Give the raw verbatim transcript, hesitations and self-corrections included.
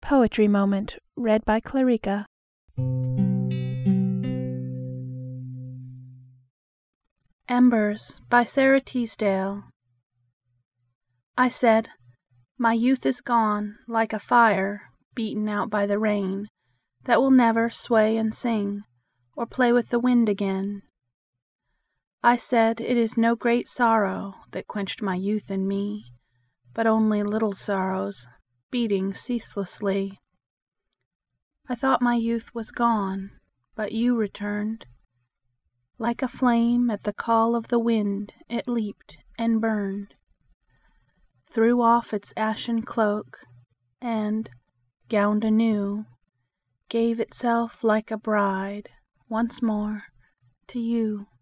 Poetry Moment. Read by Clarica. Embers by Sara Teasdale. I said, "My youth is gone, like a fire Beaten out by the rain, that will never sway and sing, or play with the wind again." I said, "It is no great sorrow That quenched my youth in me, But only little sorrows Beating ceaselessly." I thought my youth was gone, but you returned. Like a flame at the call of the wind it leaped and burned, Threw off its ashen cloak, and, gowned anew, Gave itself like a bride once more to you.